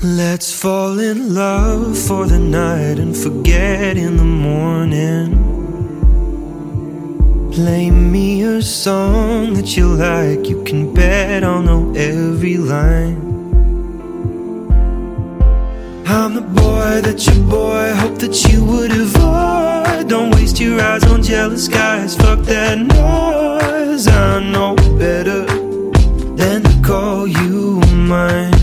Let's fall in love for the night and forget in the morning. Play me a song that you like, you can bet I'll know every line. I'm the boy that your boy hoped that you would avoid. Don't waste your eyes on jealous guys, fuck that noise. I know better than to call you mine.